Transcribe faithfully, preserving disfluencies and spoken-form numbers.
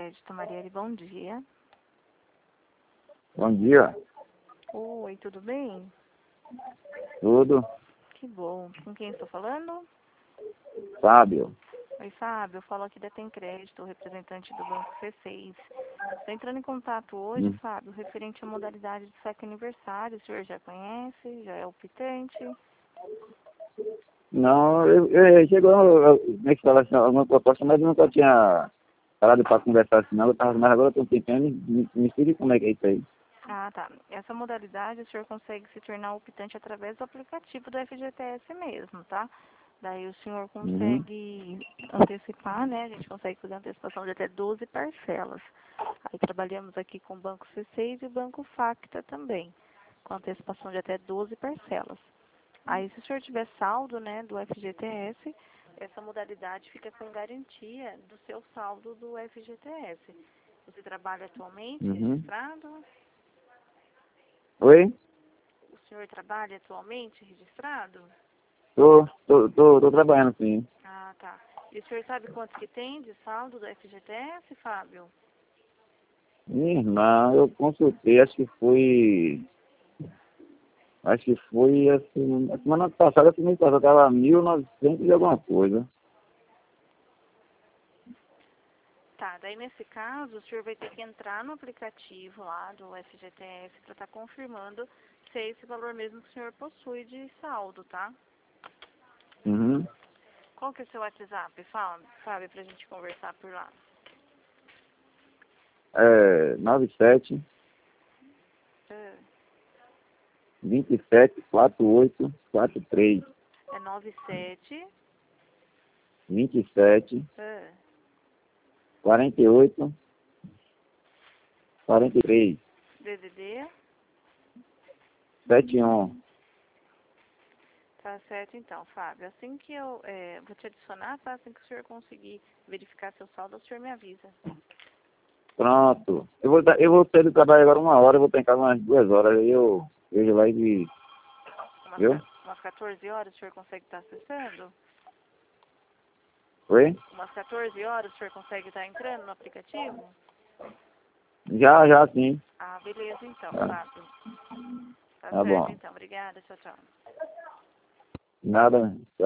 Crédito, Marielle, bom dia. Bom dia. Oi, tudo bem? Tudo? Que bom. Com quem estou falando? Fábio. Oi, Fábio, eu falo aqui da Tem Crédito, representante do Banco C seis. Estou entrando em contato hoje, Hum. Fábio, referente à modalidade do saque aniversário. O senhor já conhece? Já é optante? Não, eu, eu, chegou na instalação alguma proposta, mas eu nunca tinha parado para conversar assim, não. Eu tava, mas agora eu estou tentando, me, me explique como é que é isso aí. Ah, tá. Essa modalidade o senhor consegue se tornar optante através do aplicativo do F G T S mesmo, tá? Daí o senhor Uhum. consegue antecipar, né? A gente consegue fazer antecipação de até doze parcelas. Aí trabalhamos aqui com o Banco C seis e o Banco Facta também, com antecipação de até doze parcelas. Aí se o senhor tiver saldo, né, do F G T S, essa modalidade fica com garantia do seu saldo do F G T S. Você trabalha atualmente Uhum. registrado? Oi? O senhor trabalha atualmente registrado? Tô, tô, tô, tô trabalhando sim. Ah, tá. E o senhor sabe quanto que tem de saldo do F G T S, Fábio? Minha irmã, eu consultei, acho que foi. Acho que foi assim, a semana passada, a semana passada, estava mil e novecentos e alguma coisa. Tá, daí nesse caso, o senhor vai ter que entrar no aplicativo lá do F G T S para estar confirmando se é esse valor mesmo que o senhor possui de saldo, tá? Uhum. Qual que é o seu WhatsApp, Fábio, Fábio, pra gente conversar por lá? É, nove sete, É, vinte e sete, quarenta e oito, quarenta e três. é nove sete, vinte e sete, é, quarenta e oito, quarenta e três, D D D, setenta e um. tá certo então, Fábio. Assim que eu é, vou te adicionar, tá? Assim que o senhor conseguir verificar seu saldo, o senhor me avisa. Pronto. Eu vou, dar- eu vou sair do trabalho agora uma hora, eu vou estar em casa umas duas horas. Aí eu vejo lá e. Umas, Viu? ca- umas quatorze horas o senhor consegue estar acessando? Oi? Umas quatorze horas o senhor consegue estar entrando no aplicativo? Já, já sim. Ah, beleza então, Tá, Fábio. Tá tá certo bom. então. Obrigada, tchau, tchau. Nada.